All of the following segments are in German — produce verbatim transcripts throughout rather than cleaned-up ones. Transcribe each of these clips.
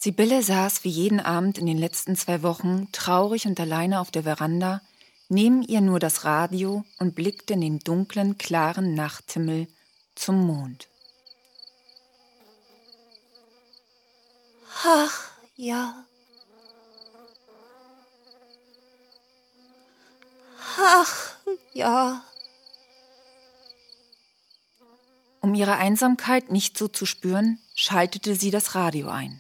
Sibylle saß wie jeden Abend in den letzten zwei Wochen traurig und alleine auf der Veranda, neben ihr nur das Radio und blickte in den dunklen, klaren Nachthimmel zum Mond. Ach, ja. Ach, ja. Um ihre Einsamkeit nicht so zu spüren, schaltete sie das Radio ein.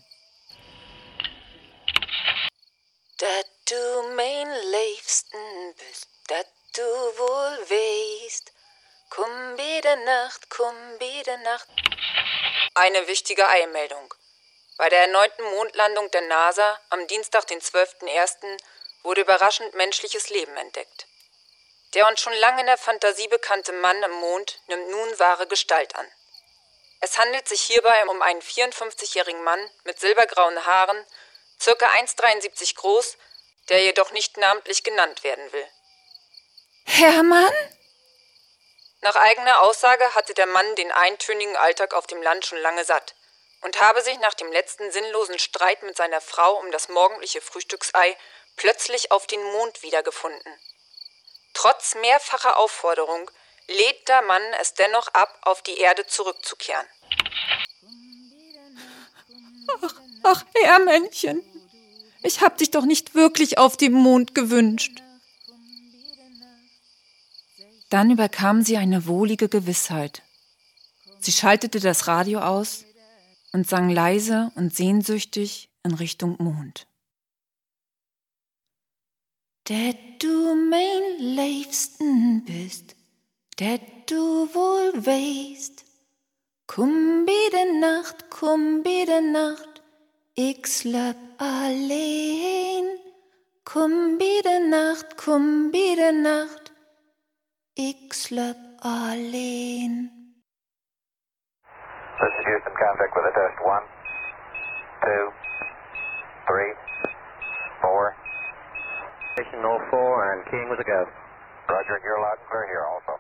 Dat du mein Liebsten bist, dat du wohl weißt. Komm bitte Nacht, komm bitte Nacht. Eine wichtige Eilmeldung. Bei der erneuten Mondlandung der NASA am Dienstag, den zwölften ersten wurde überraschend menschliches Leben entdeckt. Der uns schon lange in der Fantasie bekannte Mann im Mond nimmt nun wahre Gestalt an. Es handelt sich hierbei um einen vierundfünfzigjährigen Mann mit silbergrauen Haaren, circa eins Komma dreiundsiebzig groß, der jedoch nicht namentlich genannt werden will. Hermann? Nach eigener Aussage hatte der Mann den eintönigen Alltag auf dem Land schon lange satt und habe sich nach dem letzten sinnlosen Streit mit seiner Frau um das morgendliche Frühstücksei plötzlich auf den Mond wiedergefunden. Trotz mehrfacher Aufforderung lädt der Mann es dennoch ab, auf die Erde zurückzukehren. Ach, ach Hermännchen, ich hab dich doch nicht wirklich auf dem Mond gewünscht. Dann überkam sie eine wohlige Gewissheit. Sie schaltete das Radio aus und sang leise und sehnsüchtig in Richtung Mond. Der du mein Liebsten bist, der du wohl weißt. Komm bitte Nacht, komm bitte Nacht, ich slapp allein. Komm bitte Nacht, komm bitte Nacht, ich slapp allein. This is Houston, contact with a test. One, two, three, four. Station oh four and keying with a go. Roger, you're loud and clear here also.